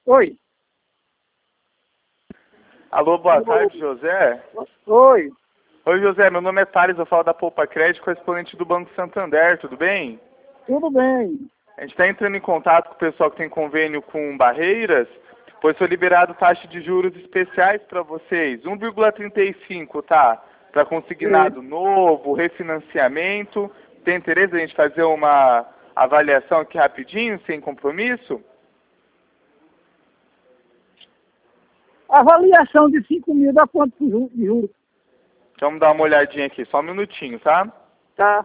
Oi. Alô, boa tarde, José. Oi. Oi, José, meu nome é Thales, eu falo da Poupa Crédito, correspondente do Banco Santander, tudo bem? Tudo bem. A gente está entrando em contato com o pessoal que tem convênio com Barreiras, pois foi liberado taxa de juros especiais para vocês, 1,35, tá? Para consignado novo, refinanciamento. Tem interesse a gente fazer uma avaliação aqui rapidinho, sem compromisso? Avaliação de 5 mil dá quanto de juros? Vamos dar uma olhadinha aqui, só um minutinho, tá? Tá.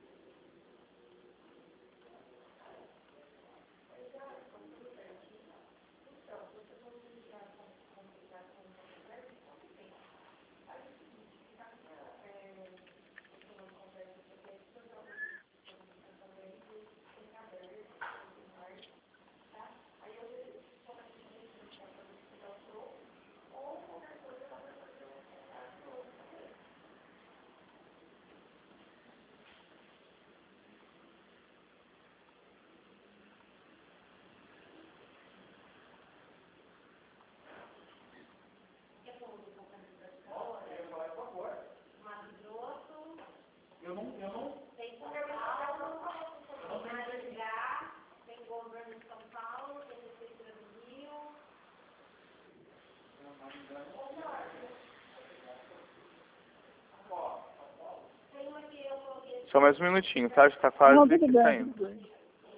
Só mais um minutinho, tá? Já está quase Não, aqui tudo bem, saindo. tudo bem.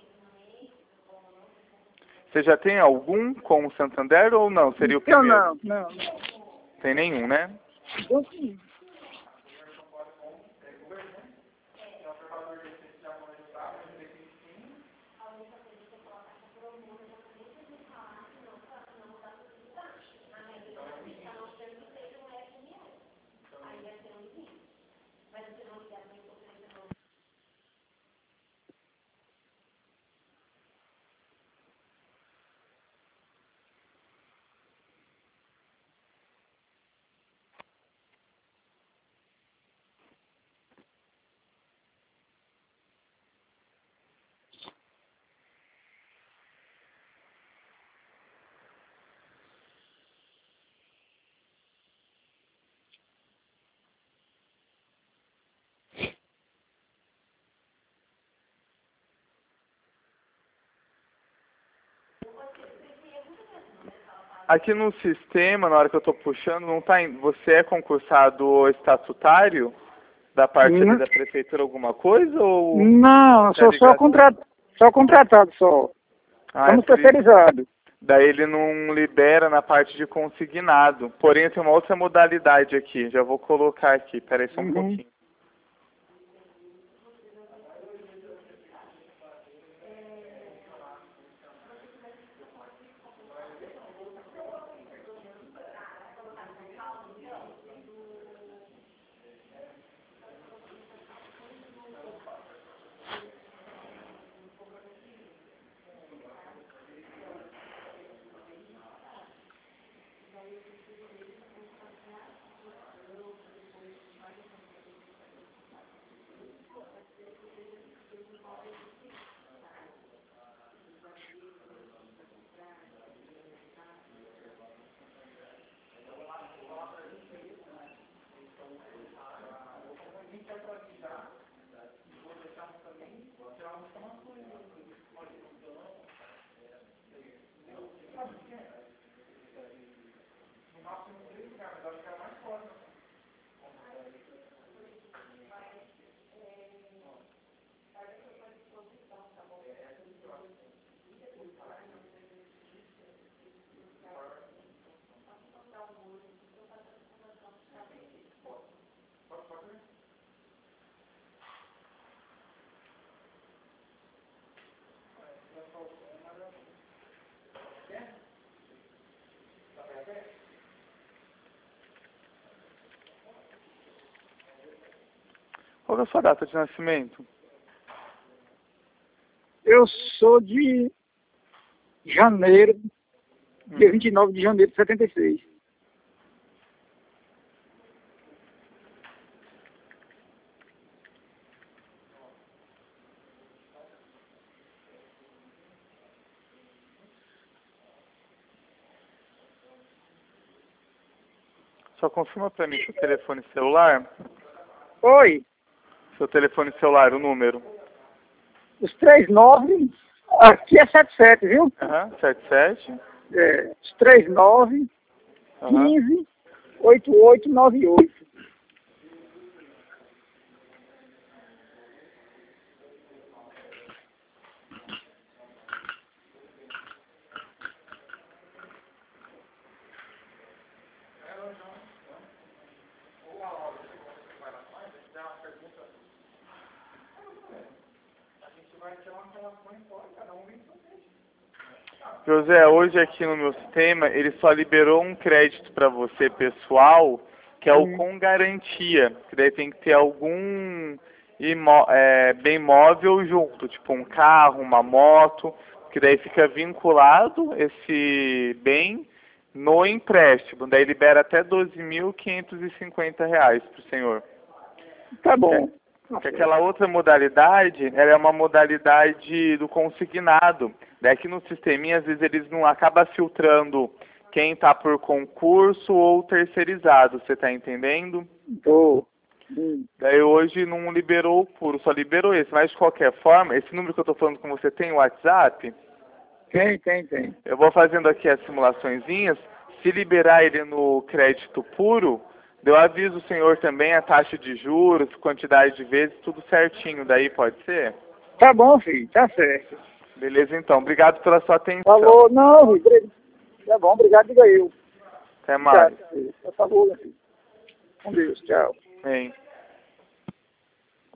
Você já tem algum com o Santander ou não? Seria o Eu primeiro? não. Tem nenhum, né? Então, sim. Aqui no sistema, na hora que eu estou puxando, não tá você é concursado estatutário da parte ali da prefeitura alguma coisa ou Não, eu tá sou ligado? só contratado só. Ah, é Estamos por isso. terceirizados. Daí ele não libera na parte de consignado. Porém, tem uma outra modalidade aqui. Já vou colocar aqui. Pera aí só um pouquinho. Qual é a sua data de nascimento? Eu sou de janeiro, dia 29 de janeiro de 76. Só confirma para mim seu telefone celular. Oi, Seu telefone celular, o número. os 39, aqui é 77, viu? Aham, 77. Os 39, Aham. 15, 8898. José, hoje aqui no meu sistema, ele só liberou um crédito para você pessoal, que é o com garantia, que daí tem que ter algum bem móvel junto, tipo um carro, uma moto, que daí fica vinculado esse bem no empréstimo, daí libera até R$ 12.550 para o senhor. Tá bom. Porque aquela outra modalidade, ela é uma modalidade do consignado. Daqui no sisteminha, às vezes eles não acabam filtrando quem está por concurso ou terceirizado, você está entendendo? Tô. Daí hoje não liberou o puro, só liberou esse. Mas de qualquer forma, esse número que eu estou falando com você tem o WhatsApp? Tem. Eu vou fazendo aqui as simulaçõezinhas. Se liberar ele no crédito puro, eu aviso o senhor também a taxa de juros, quantidade de vezes, tudo certinho. Daí pode ser? Tá bom, filho, tá certo. Beleza, então. Obrigado pela sua atenção. Falou, não, filho. Tá bom, obrigado, diga eu. Até mais. Tá, por favor, filho. Com Deus, tchau. Bem.